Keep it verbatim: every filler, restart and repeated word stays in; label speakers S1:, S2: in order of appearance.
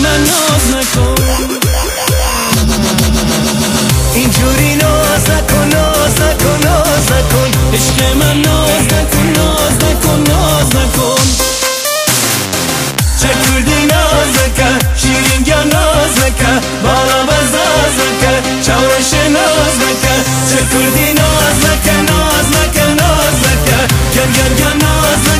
S1: من ناز نکن اینجوری ناز نکن ناز نکن ناز نکن عشق من ناز نکن ناز نکن ناز نکن چکردی ناز نکن شیرین گم ناز نکن بالا بزاز نکن چورش ناز نکن چکردی ناز نکن ناز نکن ناز نکن گم گم گم ناز نکن